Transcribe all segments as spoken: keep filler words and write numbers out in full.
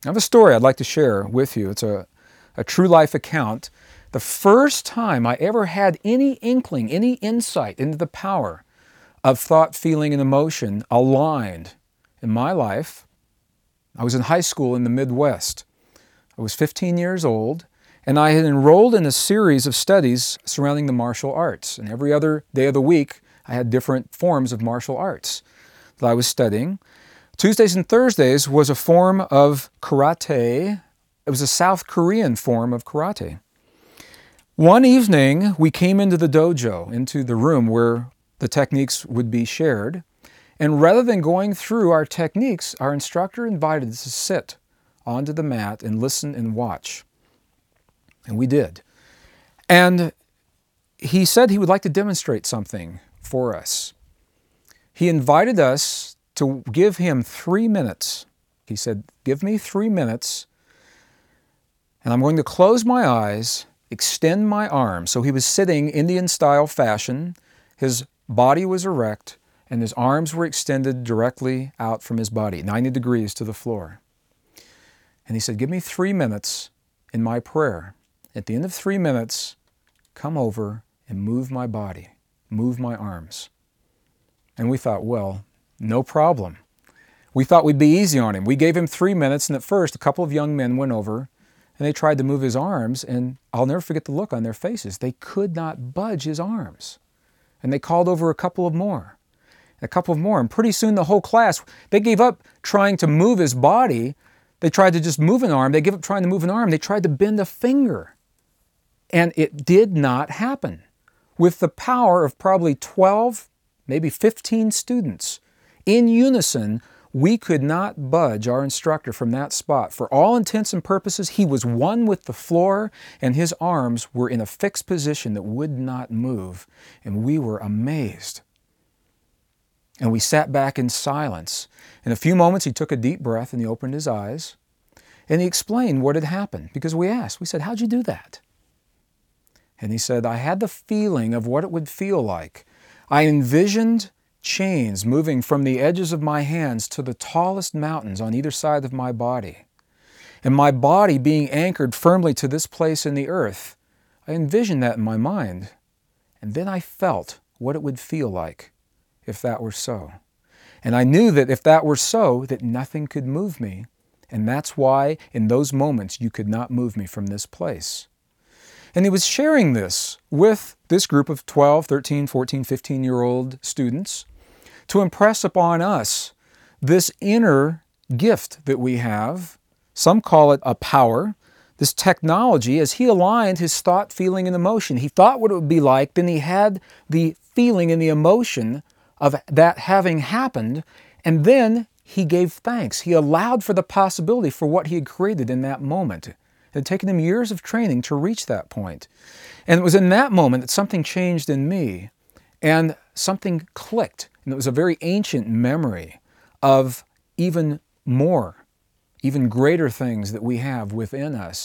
I have a story I'd like to share with you. It's a, a true life account. The first time I ever had any inkling, any insight into the power of thought, feeling, and emotion aligned in my life, I was in high school in the Midwest. I was fifteen years old, and I had enrolled in a series of studies surrounding the martial arts. And every other day of the week, I had different forms of martial arts that I was studying. Tuesdays and Thursdays was a form of karate. It was a South Korean form of karate. One evening, we came into the dojo, into the room where the techniques would be shared. And rather than going through our techniques, our instructor invited us to sit onto the mat and listen and watch. And we did. And he said he would like to demonstrate something for us. He invited us to give him three minutes. He said, give me three minutes, and I'm going to close my eyes, extend my arms. So he was sitting Indian-style fashion. His body was erect, and his arms were extended directly out from his body, ninety degrees to the floor. And he said, give me three minutes in my prayer. At the end of three minutes, come over and move my body, move my arms. And we thought, well, no problem. We thought we'd be easy on him. We gave him three minutes, and at first, a couple of young men went over, and they tried to move his arms, and I'll never forget the look on their faces. They could not budge his arms. And they called over a couple of more, a couple of more, and pretty soon the whole class, they gave up trying to move his body. They tried to just move an arm. They gave up trying to move an arm. They tried to bend a finger. And it did not happen. With the power of probably twelve, maybe fifteen students, in unison, we could not budge our instructor from that spot. For all intents and purposes, he was one with the floor, and his arms were in a fixed position that would not move. And we were amazed. And we sat back in silence. In a few moments, he took a deep breath and he opened his eyes. And he explained what had happened. Because we asked, we said, how'd you do that? And he said, I had the feeling of what it would feel like. I envisioned chains moving from the edges of my hands to the tallest mountains on either side of my body. And my body being anchored firmly to this place in the earth. I envisioned that in my mind. And then I felt what it would feel like if that were so. And I knew that if that were so, that nothing could move me. And that's why in those moments you could not move me from this place. And he was sharing this with this group of twelve, thirteen, fourteen, fifteen-year-old students to impress upon us this inner gift that we have. Some call it a power, this technology. As he aligned his thought, feeling, and emotion, he thought what it would be like, then he had the feeling and the emotion of that having happened, and then he gave thanks. He allowed for the possibility for what he had created in that moment. It had taken him years of training to reach that point. And it was in that moment that something changed in me and something clicked. And it was a very ancient memory of even more, even greater things that we have within us.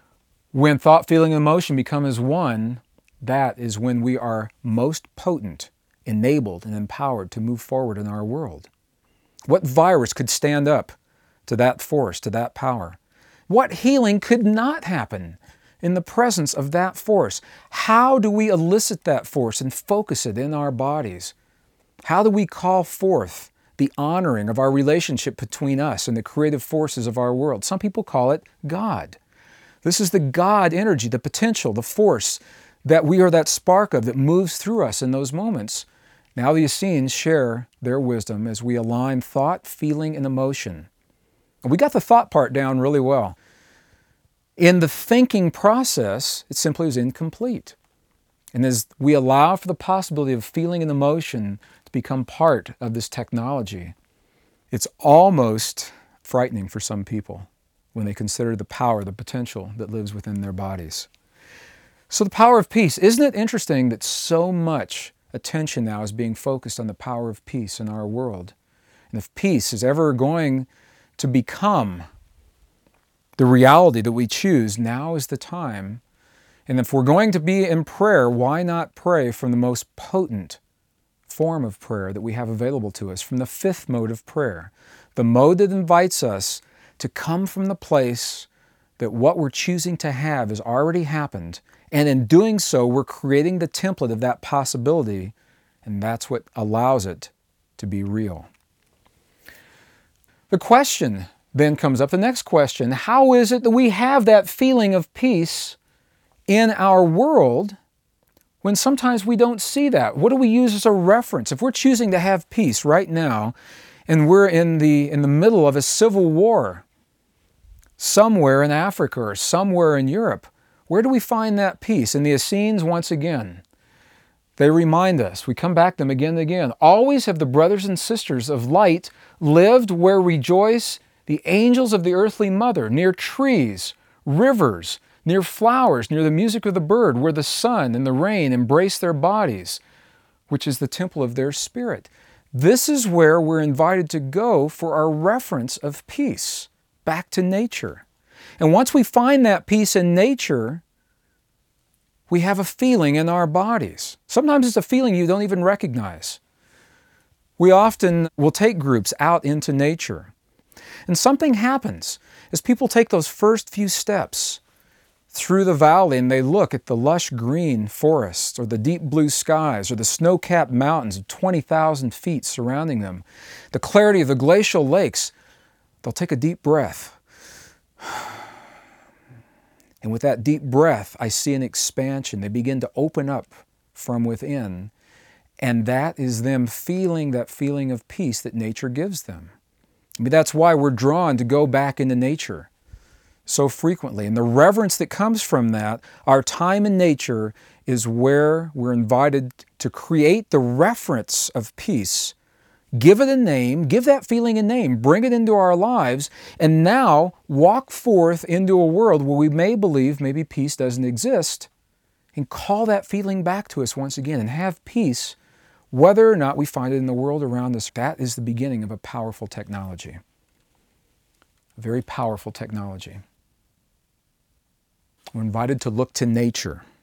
When thought, feeling, and emotion become as one, that is when we are most potent, enabled, and empowered to move forward in our world. What virus could stand up to that force, to that power? What healing could not happen in the presence of that force? How do we elicit that force and focus it in our bodies? How do we call forth the honoring of our relationship between us and the creative forces of our world? Some people call it God. This is the God energy, the potential, the force that we are that spark of that moves through us in those moments. Now the Essenes share their wisdom as we align thought, feeling, and emotion. We got the thought part down really well. In the thinking process, it simply was incomplete. And as we allow for the possibility of feeling and emotion to become part of this technology, it's almost frightening for some people when they consider the power, the potential that lives within their bodies. So the power of peace. Isn't it interesting that so much attention now is being focused on the power of peace in our world? And if peace is ever going to become the reality that we choose, now is the time. And if we're going to be in prayer, why not pray from the most potent form of prayer that we have available to us, from the fifth mode of prayer, the mode that invites us to come from the place that what we're choosing to have has already happened, and in doing so, we're creating the template of that possibility, and that's what allows it to be real. The question then comes up, the next question, how is it that we have that feeling of peace in our world when sometimes we don't see that? What do we use as a reference? If we're choosing to have peace right now, and we're in the, in the middle of a civil war somewhere in Africa or somewhere in Europe, where do we find that peace? In the Essenes, once again, they remind us, we come back to them again and again, always have the brothers and sisters of light lived where rejoice the angels of the earthly mother, near trees, rivers, near flowers, near the music of the bird, where the sun and the rain embrace their bodies, which is the temple of their spirit. This is where we're invited to go for our reference of peace, back to nature. And once we find that peace in nature, we have a feeling in our bodies. Sometimes it's a feeling you don't even recognize. We often will take groups out into nature, and something happens as people take those first few steps through the valley and they look at the lush green forests or the deep blue skies or the snow-capped mountains of twenty thousand feet surrounding them, the clarity of the glacial lakes. They'll take a deep breath. And with that deep breath, I see an expansion. They begin to open up from within. And that is them feeling that feeling of peace that nature gives them. I mean, that's why we're drawn to go back into nature so frequently. And the reverence that comes from that, our time in nature is where we're invited to create the reference of peace. Give it a name, give that feeling a name, bring it into our lives, and now walk forth into a world where we may believe maybe peace doesn't exist, and call that feeling back to us once again and have peace whether or not we find it in the world around us. That is the beginning of a powerful technology. A very powerful technology. We're invited to look to nature.